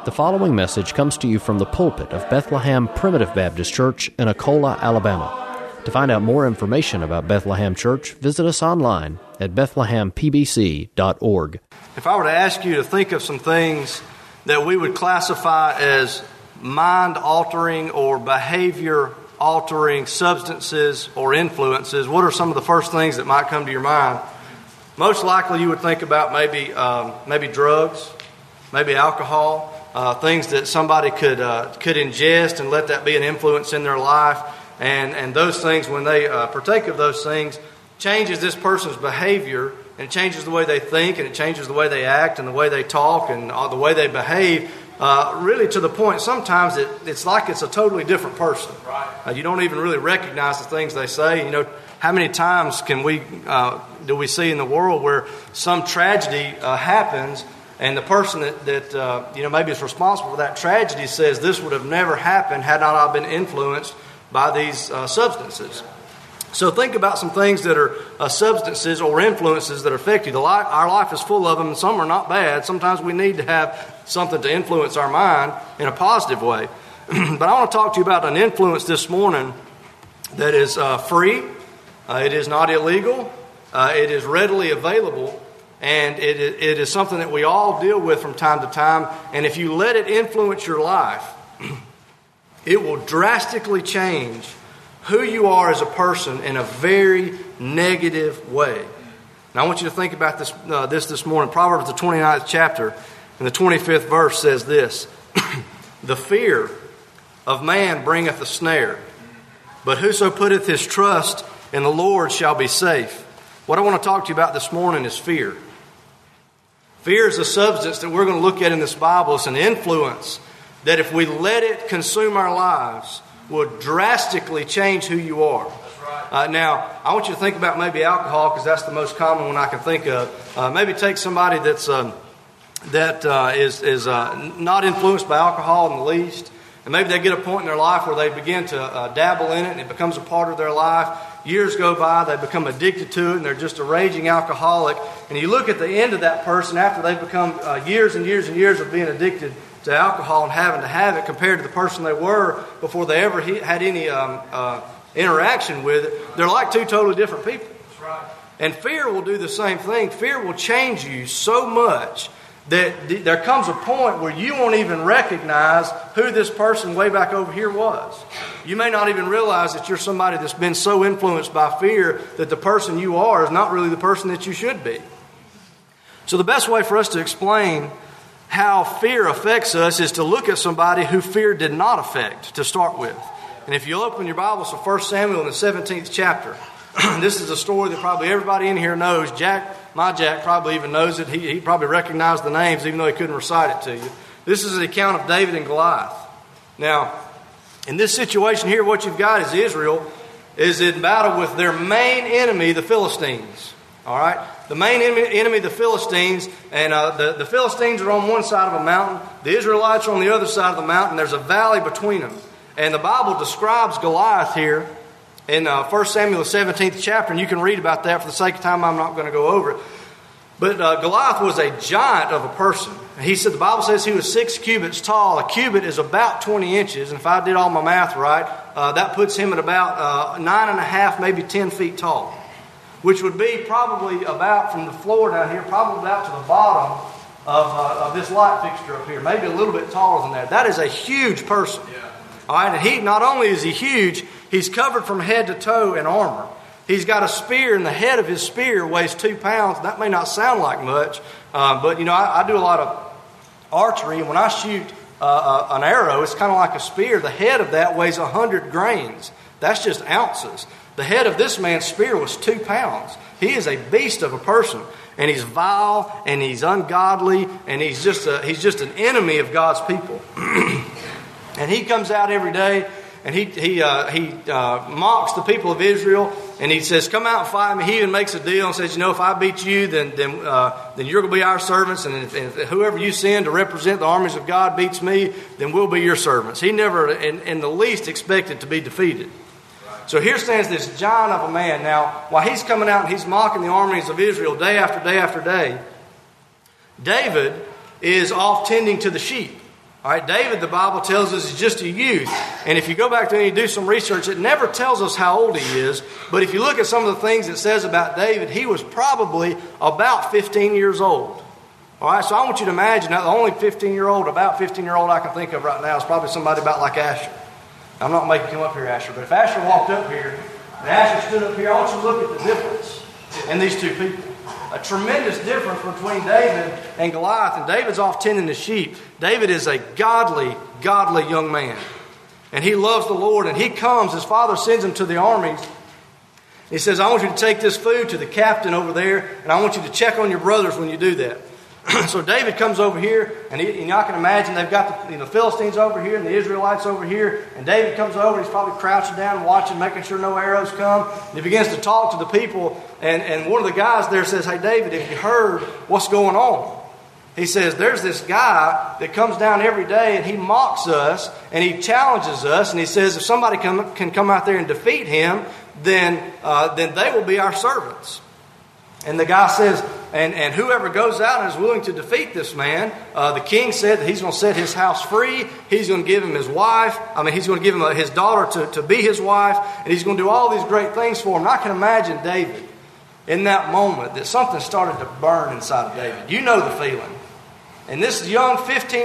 The following message comes to you from the pulpit of Bethlehem Primitive Baptist Church in Akola, Alabama. To find out more information about Bethlehem Church, visit us online at bethlehempbc.org. If I were to ask you to think of some things that we would classify as mind-altering or behavior-altering substances or influences, what are some of the first things that might come to your mind? Most likely you would think about maybe drugs, maybe alcohol, things that somebody could ingest and let that be an influence in their life. And those things, when they partake of those things, changes this person's behavior, and it changes the way they think, and it changes the way they act, and the way they talk, and the way they behave, really to the point sometimes it's like it's a totally different person. Right. You don't even really recognize the things they say. You know, how many times do we see in the world where some tragedy happens, and the person that maybe is responsible for that tragedy says this would have never happened had not I been influenced by these substances. So think about some things that are substances or influences that affect you. Our life is full of them, and some are not bad. Sometimes we need to have something to influence our mind in a positive way. But I want to talk to you about an influence this morning that is free. It is not illegal. It is readily available. And it is something that we all deal with from time to time. And if you let it influence your life, it will drastically change who you are as a person in a very negative way. Now I want you to think about this morning. Proverbs the 29th chapter and the 25th verse says this: The fear of man bringeth a snare, but whoso putteth his trust in the Lord shall be safe. What I want to talk to you about this morning is fear. Fear is a substance that we're going to look at in this Bible. It's an influence that if we let it consume our lives, will drastically change who you are. Now, I want you to think about maybe alcohol, because that's the most common one I can think of. Maybe take somebody that is not influenced by alcohol in the least, and maybe they get a point in their life where they begin to dabble in it, and it becomes a part of their life. Years go by, they become addicted to it, and they're just a raging alcoholic. And you look at the end of that person after they've become years and years and years of being addicted to alcohol and having to have it, compared to the person they were before they ever had any interaction with it. They're like two totally different people. That's right. And fear will do the same thing. Fear will change you so much that there comes a point where you won't even recognize who this person way back over here was. You may not even realize that you're somebody that's been so influenced by fear that the person you are is not really the person that you should be. So the best way for us to explain how fear affects us is to look at somebody who fear did not affect to start with. And if you open your Bibles to 1 Samuel in the 17th chapter, this is a story that probably everybody in here knows. My Jack probably even knows it. He probably recognized the names even though he couldn't recite it to you. This is the account of David and Goliath. Now, in this situation here, what you've got is Israel is in battle with their main enemy, the Philistines. All right? The main enemy, the Philistines, and the Philistines are on one side of a mountain. The Israelites are on the other side of the mountain. There's a valley between them. And the Bible describes Goliath here in 1 Samuel, the 17th chapter, and you can read about that. For the sake of time, I'm not going to go over it. But Goliath was a giant of a person. He said, the Bible says he was 6 cubits tall. A cubit is about 20 inches. And if I did all my math right, that puts him at about 9.5, maybe 10 feet tall, which would be probably about from the floor down here, probably about to the bottom of this light fixture up here, maybe a little bit taller than that. That is a huge person. Yeah. All right, and he not only is he huge, he's covered from head to toe in armor. He's got a spear, and the head of his spear weighs 2 pounds. That may not sound like much, but I do a lot of archery, and when I shoot an arrow, it's kind of like a spear. The head of that weighs 100 grains. That's just ounces. The head of this man's spear was 2 pounds. He is a beast of a person, and he's vile, and he's ungodly, and he's just an enemy of God's people. And he comes out every day, and he mocks the people of Israel, and he says, "Come out and fight me." He even makes a deal and says, "If I beat you, then you're going to be our servants, and if whoever you send to represent the armies of God beats me, then we'll be your servants." He never, in the least, expected to be defeated. So here stands this giant of a man. Now, while he's coming out and he's mocking the armies of Israel day after day after day, David is off tending to the sheep. All right, David, the Bible tells us, is just a youth. And if you go back to and you do some research, it never tells us how old he is. But if you look at some of the things it says about David, he was probably about 15 years old. All right, so I want you to imagine that the only about 15-year-old I can think of right now is probably somebody about like Asher. I'm not making him up here, Asher, but if Asher walked up here and Asher stood up here, I want you to look at the difference in these two people. A tremendous difference between David and Goliath. And David's off tending the sheep. David is a godly young man. And he loves the Lord. And he comes, his father sends him to the armies. He says, I want you to take this food to the captain over there, and I want you to check on your brothers when you do that. So David comes over here, and I can imagine they've got the Philistines over here and the Israelites over here. And David comes over, he's probably crouching down, watching, making sure no arrows come. And he begins to talk to the people. And one of the guys there says, hey, David, have you heard what's going on? He says, there's this guy that comes down every day and he mocks us and he challenges us. And he says, if somebody can come out there and defeat him, then they will be our servants. And the guy says, and whoever goes out and is willing to defeat this man, the king said that he's going to set his house free. He's going to give him his wife. He's going to give him his daughter to be his wife. And he's going to do all these great things for him. And I can imagine David in that moment that something started to burn inside of David. You know the feeling. And this young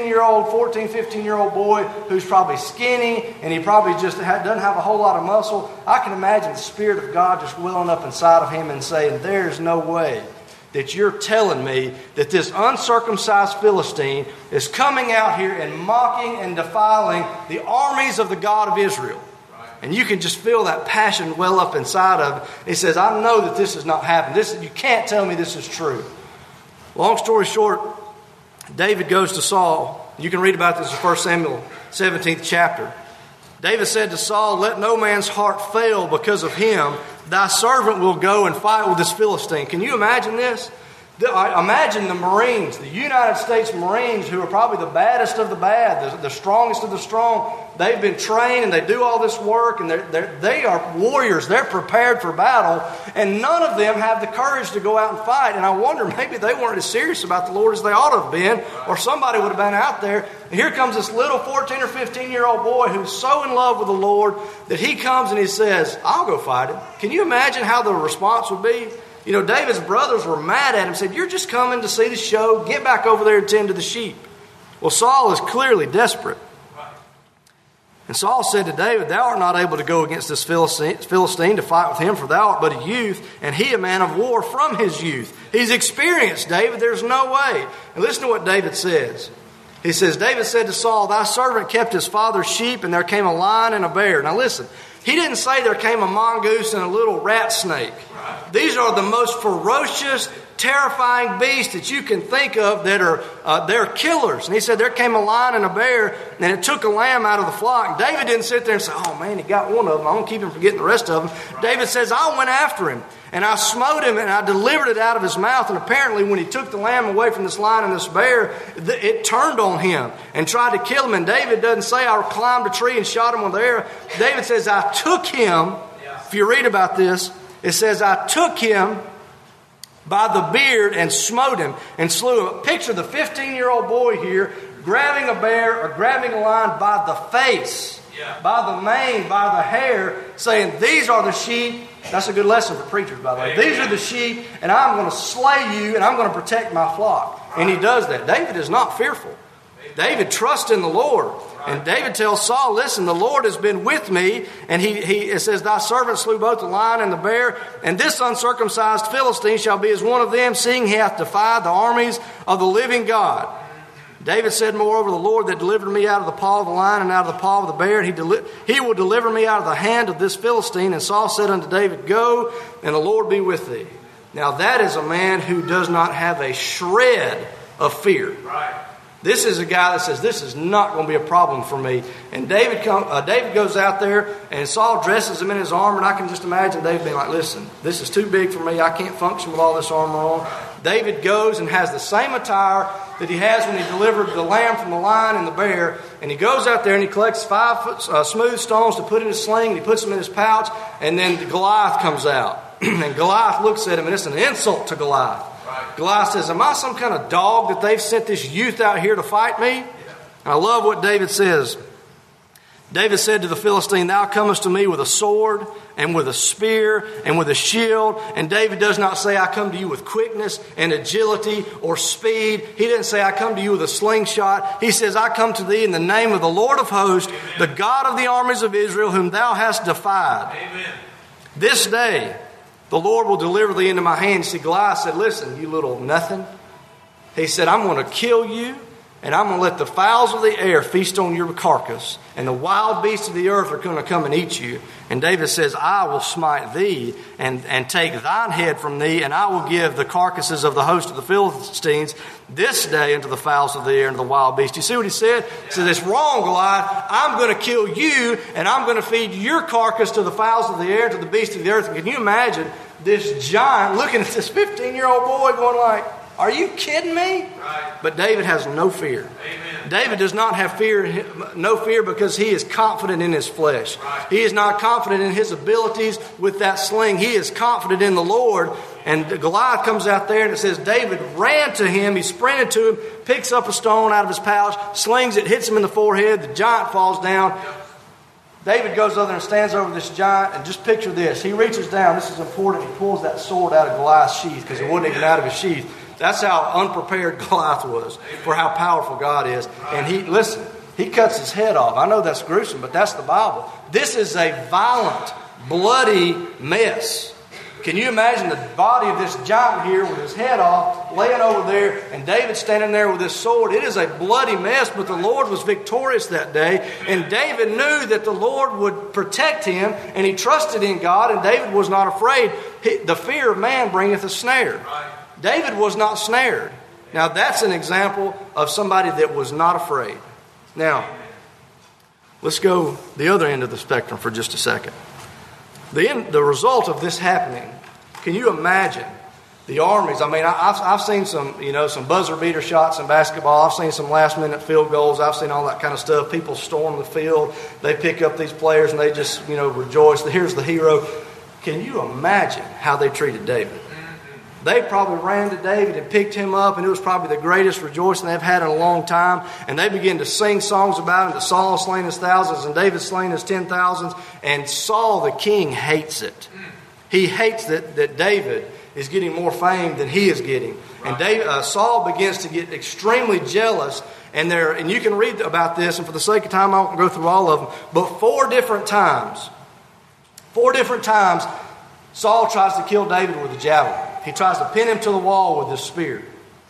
15-year-old boy who's probably skinny and he probably just doesn't have a whole lot of muscle, I can imagine the Spirit of God just welling up inside of him and saying, there's no way that you're telling me that this uncircumcised Philistine is coming out here and mocking and defiling the armies of the God of Israel. And you can just feel that passion well up inside of it. He says, I know that this has not happened. You can't tell me this is true. Long story short, David goes to Saul. You can read about this in 1 Samuel 17th chapter. David said to Saul, let no man's heart fail because of him. Thy servant will go and fight with this Philistine. Can you imagine this? Imagine the Marines, the United States Marines, who are probably the baddest of the bad, the strongest of the strong. They've been trained and they do all this work and they are warriors. They're prepared for battle, and none of them have the courage to go out and fight. And I wonder, maybe they weren't as serious about the Lord as they ought to have been, or somebody would have been out there. And here comes this little 14 or 15-year-old boy who's so in love with the Lord that he comes and he says, I'll go fight him. Can you imagine how the response would be? You know, David's brothers were mad at him, said, you're just coming to see the show. Get back over there and tend to the sheep. Well, Saul is clearly desperate. And Saul said to David, thou art not able to go against this Philistine to fight with him, for thou art but a youth, and he a man of war from his youth. He's experienced, David. There's no way. And listen to what David says. He says, David said to Saul, thy servant kept his father's sheep, and there came a lion and a bear. Now listen, he didn't say there came a mongoose and a little rat snake. These are the most ferocious, terrifying beasts that you can think of that are they're killers. And he said there came a lion and a bear, and it took a lamb out of the flock. And David didn't sit there and say, oh man, he got one of them. I'm going to keep him from getting the rest of them. David says, I went after him, and I smote him, and I delivered it out of his mouth. And apparently when he took the lamb away from this lion and this bear, it turned on him and tried to kill him. And David doesn't say, I climbed a tree and shot him with the arrow. David says, I took him. If you read about this, it says, I took him by the beard and smote him and slew him. Picture the 15-year-old boy here grabbing a bear or grabbing a lion by the face, by the mane, by the hair, saying, these are the sheep. That's a good lesson for preachers, by the way. These are the sheep, and I'm going to slay you, and I'm going to protect my flock. And he does that. David is not fearful. David trusts in the Lord. And David tells Saul, listen, the Lord has been with me. And it says, thy servant slew both the lion and the bear. And this uncircumcised Philistine shall be as one of them, seeing he hath defied the armies of the living God. David said, moreover, the Lord that delivered me out of the paw of the lion and out of the paw of the bear, he will deliver me out of the hand of this Philistine. And Saul said unto David, go, and the Lord be with thee. Now that is a man who does not have a shred of fear. Right. This is a guy that says, this is not going to be a problem for me. And David goes out there, and Saul dresses him in his armor. And I can just imagine David being like, listen, this is too big for me. I can't function with all this armor on. David goes and has the same attire that he has when he delivered the lamb from the lion and the bear. And he goes out there and he collects 5 smooth stones to put in his sling. And he puts them in his pouch. And then Goliath comes out. And Goliath looks at him, and it's an insult to Goliath. Goliath says, am I some kind of dog that they've sent this youth out here to fight me? And I love what David says. David said to the Philistine, "Thou comest to me with a sword and with a spear and with a shield." And David does not say, "I come to you with quickness and agility or speed." He didn't say, "I come to you with a slingshot." He says, "I come to thee in the name of the Lord of hosts, Amen, the God of the armies of Israel, whom thou hast defied. Amen. This day the Lord will deliver thee into my hand." See, Goliath said, "Listen, you little nothing." He said, "I'm going to kill you, and I'm going to let the fowls of the air feast on your carcass, and the wild beasts of the earth are going to come and eat you." And David says, "I will smite thee and take thine head from thee, and I will give the carcasses of the host of the Philistines this day unto the fowls of the air and to the wild beasts." You see what he said? He says, "It's wrong, Goliath. I'm going to kill you, and I'm going to feed your carcass to the fowls of the air, to the beasts of the earth." And can you imagine this giant looking at this 15-year-old boy going like, "Are you kidding me?" Right. But David has no fear. Amen. David does not have no fear because he is confident in his flesh. Right. He is not confident in his abilities with that sling. He is confident in the Lord. And Goliath comes out there and it says David ran to him. He sprinted to him, picks up a stone out of his pouch, slings it, hits him in the forehead. The giant falls down. David goes over there and stands over this giant, and just picture this. He reaches down. This is important. He pulls that sword out of Goliath's sheath because it wasn't even out of his sheath. That's how unprepared Goliath was for how powerful God is. And he cuts his head off. I know that's gruesome, but that's the Bible. This is a violent, bloody mess. Can you imagine the body of this giant here with his head off, laying over there, and David standing there with his sword? It is a bloody mess, but the Lord was victorious that day. And David knew that the Lord would protect him, and he trusted in God, and David was not afraid. The fear of man bringeth a snare. David was not snared. Now that's an example of somebody that was not afraid. Now, let's go the other end of the spectrum for just a second. The result of this happening, can you imagine the armies? I mean, I've seen some buzzer beater shots in basketball. I've seen some last minute field goals. I've seen all that kind of stuff. People storm the field. They pick up these players and they just, rejoice. Here's the hero. Can you imagine how they treated David? They probably ran to David and picked him up, and it was probably the greatest rejoicing they've had in a long time. And they began to sing songs about him, that Saul slain his thousands and David slain his 10,000s. And Saul the king hates it. He hates that David is getting more fame than he is getting. And Saul begins to get extremely jealous. And you can read about this, and for the sake of time I won't go through all of them. But four different times, Saul tries to kill David with a javelin. He tries to pin him to the wall with his spear.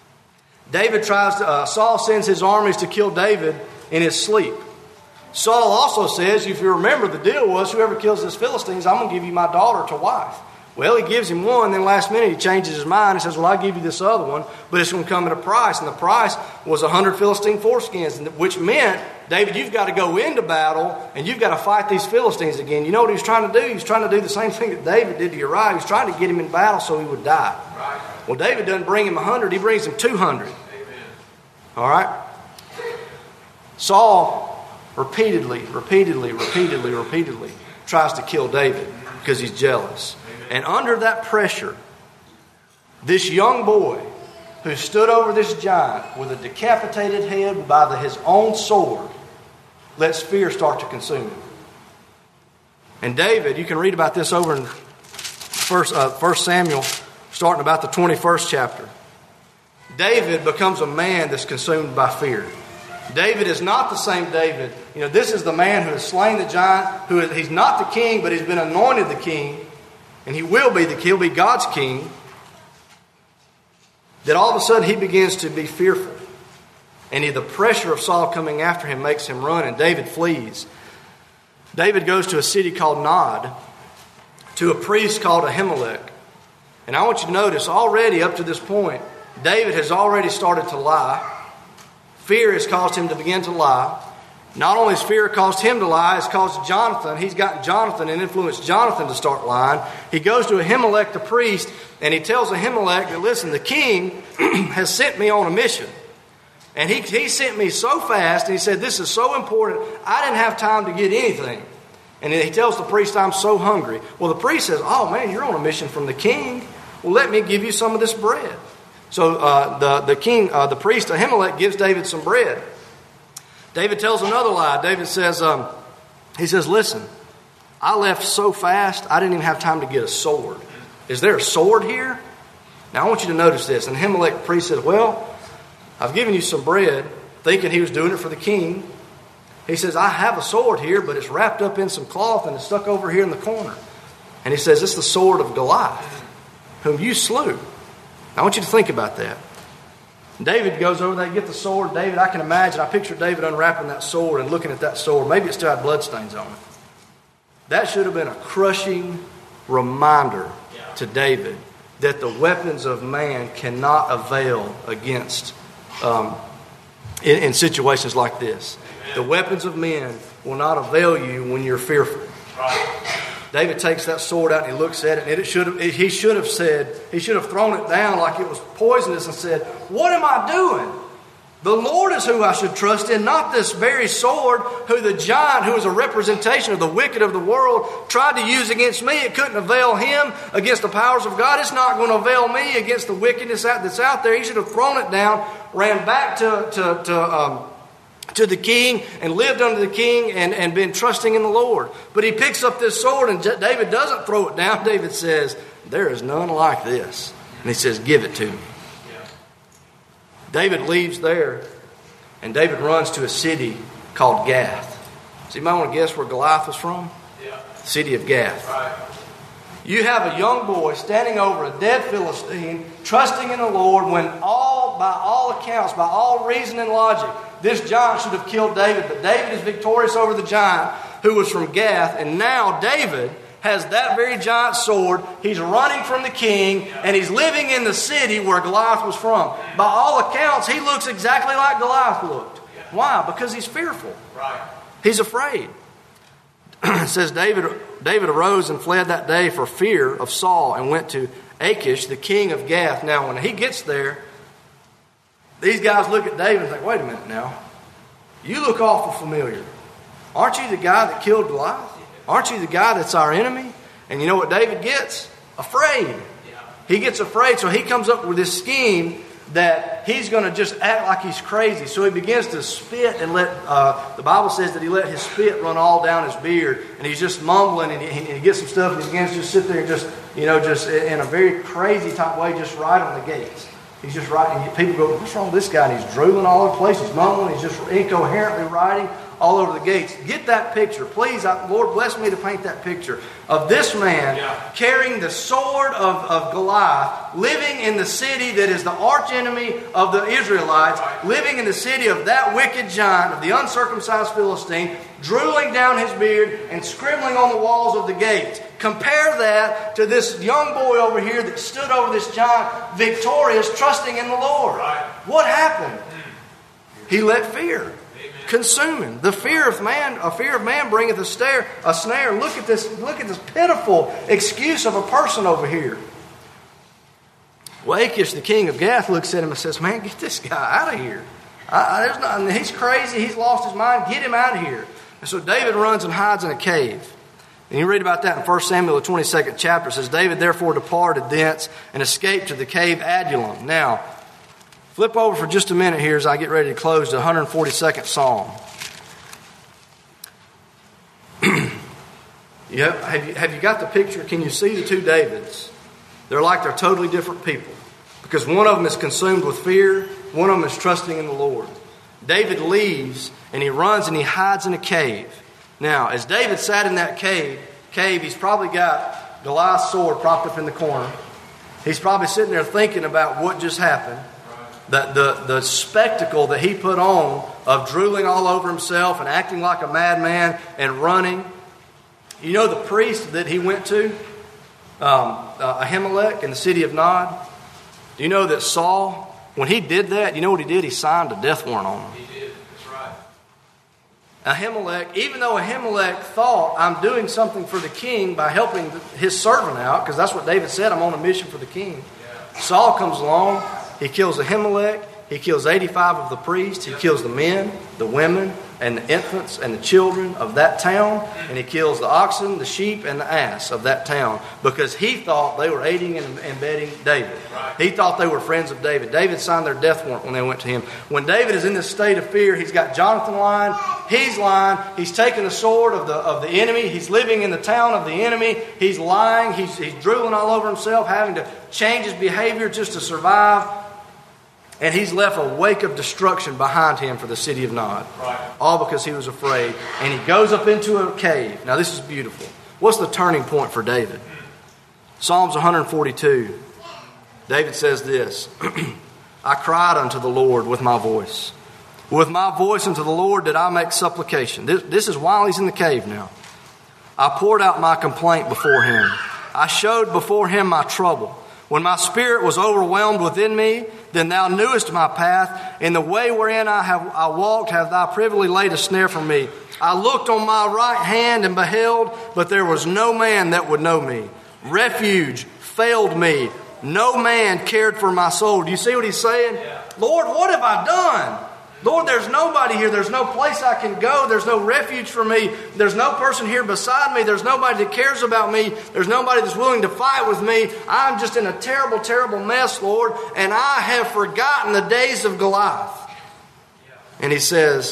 Saul sends his armies to kill David in his sleep. Saul also says, if you remember, the deal was, whoever kills this Philistines, I'm going to give you my daughter to wife. Well, he gives him one, then last minute he changes his mind and says, well, I'll give you this other one, but it's going to come at a price. And the price was 100 Philistine foreskins, which meant, David, you've got to go into battle and you've got to fight these Philistines again. You know what he was trying to do? He was trying to do the same thing that David did to Uriah. He was trying to get him in battle so he would die. Right. Well, David doesn't bring him 100, he brings him 200. Amen. All right? Saul repeatedly tries to kill David because he's jealous. And under that pressure, this young boy who stood over this giant with a decapitated head by his own sword lets fear start to consume him. And David, you can read about this over in 1 Samuel, starting about the 21st chapter. David becomes a man that's consumed by fear. David is not the same David. This is the man who has slain the giant, he's not the king, but he's been anointed the king. And he'll be God's king. That all of a sudden he begins to be fearful. And the pressure of Saul coming after him makes him run, and David flees. David goes to a city called Nod, to a priest called Ahimelech. And I want you to notice, already up to this point, David has already started to lie. Fear has caused him to begin to lie. Not only has fear caused him to lie, it's caused Jonathan. He's gotten Jonathan and influenced Jonathan to start lying. He goes to Ahimelech the priest, and he tells Ahimelech that, listen, the king has sent me on a mission. And he sent me so fast, and he said, this is so important, I didn't have time to get anything. And he tells the priest, I'm so hungry. Well, the priest says, oh man, you're on a mission from the king. Well, let me give you some of this bread. So the priest Ahimelech gives David some bread. David tells another lie. David says, listen, I left so fast, I didn't even have time to get a sword. Is there a sword here? Now, I want you to notice this. And Ahimelech the priest said, well, I've given you some bread, thinking he was doing it for the king. He says, I have a sword here, but it's wrapped up in some cloth and it's stuck over here in the corner. And he says, it's the sword of Goliath, whom you slew. Now, I want you to think about that. David goes over there, get the sword. David, I can imagine, I picture David unwrapping that sword and looking at that sword. Maybe it still had bloodstains on it. That should have been a crushing reminder to David that the weapons of man cannot avail against in situations like this. The weapons of men will not avail you when you're fearful. David takes that sword out and he looks at it, and he should have thrown it down like it was poisonous and said, what am I doing? The Lord is who I should trust in, not this very sword who the giant, who is a representation of the wicked of the world, tried to use against me. It couldn't avail him against the powers of God. It's not going to avail me against the wickedness that's out there. He should have thrown it down, ran back to the king and lived under the king and been trusting in the Lord. But he picks up this sword and David doesn't throw it down. David says, there is none like this. And he says, give it to me. David leaves there, and David runs to a city called Gath. So you might want to guess where Goliath was from? Yeah. City of Gath. Right. You have a young boy standing over a dead Philistine, trusting in the Lord, when by all accounts, by all reason and logic, this giant should have killed David. But David is victorious over the giant who was from Gath, and now David has that very giant sword. He's running from the king, and he's living in the city where Goliath was from. By all accounts, he looks exactly like Goliath looked. Why? Because he's fearful. He's afraid. It says David arose and fled that day for fear of Saul and went to Achish, the king of Gath. Now, when he gets there, these guys look at David and think, wait a minute now. You look awful familiar. Aren't you the guy that killed Goliath? Aren't you the guy that's our enemy? And you know what David gets? Afraid. He gets afraid, so he comes up with this scheme that he's going to just act like he's crazy. So he begins to spit and the Bible says that he let his spit run all down his beard. And he's just mumbling and he gets some stuff and he begins to just sit there and just in a very crazy type way, just write on the gates. He's just writing. People go, what's wrong with this guy? And he's drooling all over the place. He's mumbling. He's just incoherently writing all over the gates. Get that picture. Please, Lord, bless me to paint that picture of this man carrying the sword of Goliath, living in the city that is the archenemy of the Israelites, living in the city of that wicked giant, of the uncircumcised Philistine, drooling down his beard and scribbling on the walls of the gates. Compare that to this young boy over here that stood over this giant, victorious, trusting in the Lord. What happened? He let fear consume him. The fear of man bringeth a snare. Look at this pitiful excuse of a person over here. Well, Achish, the king of Gath, looks at him and says, man, get this guy out of here. He's crazy. He's lost his mind. Get him out of here. And so David runs and hides in a cave. And you read about that in 1 Samuel, the 22nd chapter. It says, David therefore departed thence and escaped to the cave Adullam. Now, flip over for just a minute here as I get ready to close the 142nd Psalm. Have you got the picture? Can you see the two Davids? They're totally different people. Because one of them is consumed with fear. One of them is trusting in the Lord. David leaves and he runs and he hides in a cave. Now, as David sat in that cave, he's probably got Goliath's sword propped up in the corner. He's probably sitting there thinking about what just happened. The spectacle that he put on of drooling all over himself and acting like a madman and running. You know the priest that he went to, Ahimelech in the city of Nod? Do you know that Saul, when he did that, you know what he did? He signed a death warrant on him. He did, that's right. Ahimelech, even though Ahimelech thought, I'm doing something for the king by helping his servant out, because that's what David said, I'm on a mission for the king. Yeah. Saul comes along. He kills Ahimelech. He kills 85 of the priests. He kills the men, the women, and the infants and the children of that town, and he kills the oxen, the sheep, and the ass of that town, because he thought they were aiding and abetting David. He thought they were friends of David. David signed their death warrant when they went to him. When David is in this state of fear, he's got Jonathan lying, he's lying, he's taking the sword of the enemy, he's living in the town of the enemy, he's lying, he's drooling all over himself, having to change his behavior just to survive. And he's left a wake of destruction behind him for the city of Nod. All because he was afraid. And he goes up into a cave. Now this is beautiful. What's the turning point for David? Psalms 142. David says this. I cried unto the Lord with my voice. With my voice unto the Lord did I make supplication. This is while he's in the cave now. I poured out my complaint before him. I showed before him my trouble. When my spirit was overwhelmed within me, then thou knewest my path. In the way wherein I walked have thou privily laid a snare for me. I looked on my right hand and beheld, but there was no man that would know me. Refuge failed me. No man cared for my soul. Do you see what he's saying? Yeah. Lord, what have I done? Lord, there's nobody here. There's no place I can go. There's no refuge for me. There's no person here beside me. There's nobody that cares about me. There's nobody that's willing to fight with me. I'm just in a terrible, terrible mess, Lord. And I have forgotten the days of Goliath. And he says,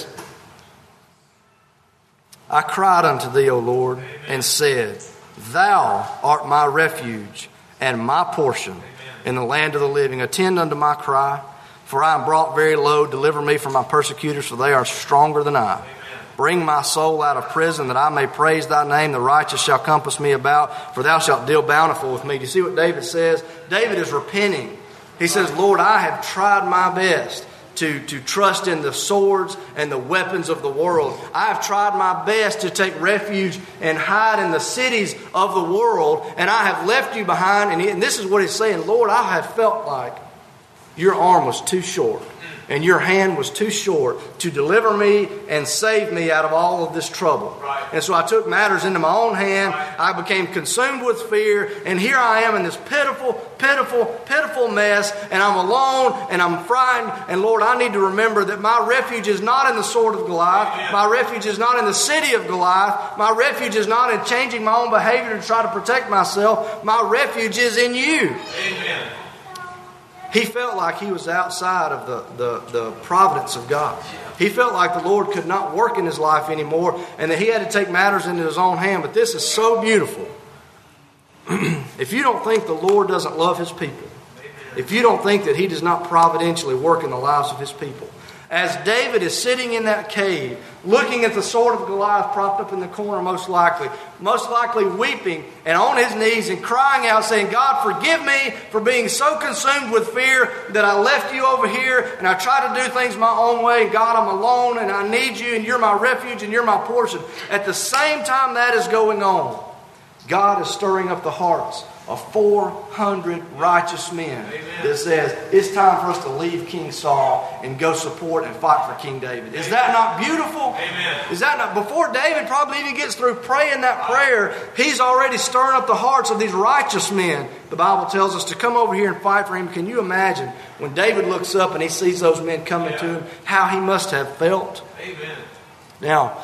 I cried unto thee, O Lord, and said, Thou art my refuge and my portion in the land of the living. Attend unto my cry. For I am brought very low. Deliver me from my persecutors, for they are stronger than I. Amen. Bring my soul out of prison, that I may praise thy name. The righteous shall compass me about, for thou shalt deal bountiful with me. Do you see what David says? David is repenting. He says, Lord, I have tried my best to trust in the swords and the weapons of the world. I have tried my best to take refuge and hide in the cities of the world, and I have left you behind. And this is what he's saying, Lord, I have felt like your arm was too short and your hand was too short to deliver me and save me out of all of this trouble. Right. And so I took matters into my own hand. I became consumed with fear. And here I am in this pitiful, pitiful, pitiful mess. And I'm alone and I'm frightened. And Lord, I need to remember that my refuge is not in the sword of Goliath. Amen. My refuge is not in the city of Goliath. My refuge is not in changing my own behavior to try to protect myself. My refuge is in you. Amen. He felt like he was outside of the providence of God. He felt like the Lord could not work in his life anymore and that he had to take matters into his own hand. But this is so beautiful. If you don't think the Lord doesn't love his people, if you don't think that he does not providentially work in the lives of his people, as David is sitting in that cave, looking at the sword of Goliath propped up in the corner, most likely weeping and on his knees and crying out, saying, God, forgive me for being so consumed with fear that I left you over here and I tried to do things my own way. And God, I'm alone and I need you and you're my refuge and you're my portion. At the same time that is going on, God is stirring up the hearts of 400 righteous men. Amen. That says it's time for us to leave King Saul and go support and fight for King David. Is that not beautiful? Amen. Is that not? Before David probably even gets through praying that prayer, he's already stirring up the hearts of these righteous men. The Bible tells us to come over here and fight for him. Can you imagine when David looks up and he sees those men coming to him, how he must have felt? Amen. Now,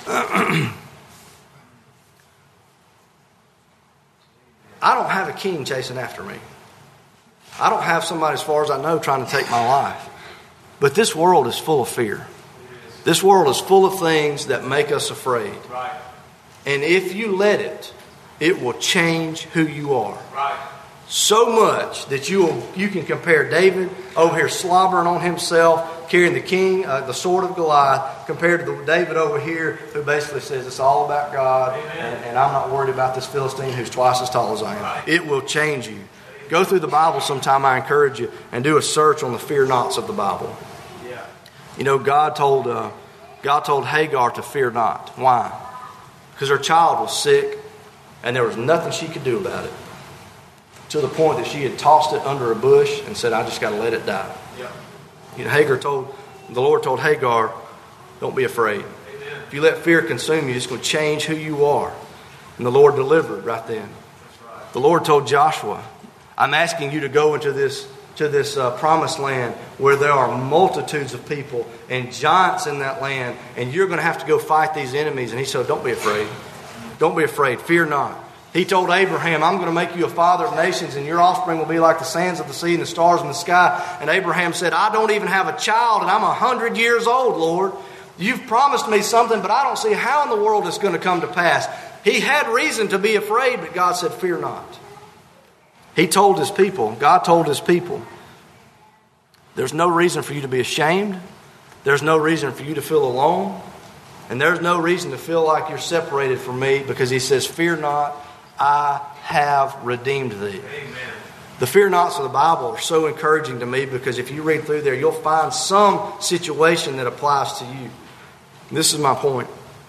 I don't have a king chasing after me. I don't have somebody, as far as I know, trying to take my life. But this world is full of fear. This world is full of things that make us afraid. Right. And if you let it, it will change who you are. Right. So much that you can compare David over here slobbering on himself, carrying the sword of Goliath, compared to David over here who basically says it's all about God and I'm not worried about this Philistine who's twice as tall as I am. Right. It will change you. Go through the Bible sometime, I encourage you, and do a search on the fear nots of the Bible. Yeah. You know, God told Hagar to fear not. Why? Because her child was sick and there was nothing she could do about it. To the point that she had tossed it under a bush and said, I just got to let it die. Yeah. You know, the Lord told Hagar, don't be afraid. Amen. If you let fear consume you, it's going to change who you are. And the Lord delivered right then. That's right. The Lord told Joshua, I'm asking you to go into this to this promised land where there are multitudes of people and giants in that land, and you're going to have to go fight these enemies. And he said, don't be afraid. Don't be afraid. Fear not. He told Abraham, I'm going to make you a father of nations, and your offspring will be like the sands of the sea and the stars in the sky. And Abraham said, I don't even have a child, and I'm 100 years old, Lord. You've promised me something, but I don't see how in the world it's going to come to pass. He had reason to be afraid, but God said, fear not. He told his people, God told his people, there's no reason for you to be ashamed. There's no reason for you to feel alone. And there's no reason to feel like you're separated from me, because he says, fear not, I have redeemed thee. Amen. The fear nots of the Bible are so encouraging to me, because if you read through there, you'll find some situation that applies to you. This is my point.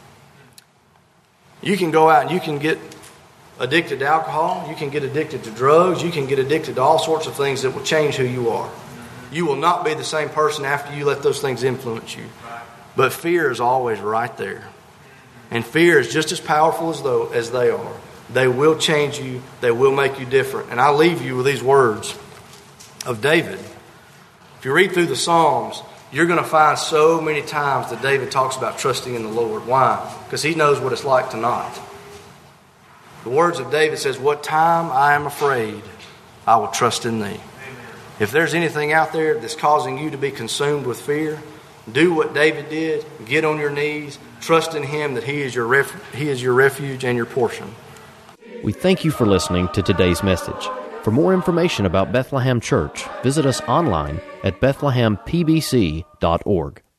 You can go out and you can get addicted to alcohol. You can get addicted to drugs. You can get addicted to all sorts of things that will change who you are. You will not be the same person after you let those things influence you. But fear is always right there. And fear is just as powerful as they are. They will change you. They will make you different. And I leave you with these words of David. If you read through the Psalms, you're going to find so many times that David talks about trusting in the Lord. Why? Because he knows what it's like to not. The words of David says, what time I am afraid, I will trust in thee. Amen. If there's anything out there that's causing you to be consumed with fear, do what David did. Get on your knees. Trust in him that he is your refuge and your portion. We thank you for listening to today's message. For more information about Bethlehem Church, visit us online at bethlehempbc.org.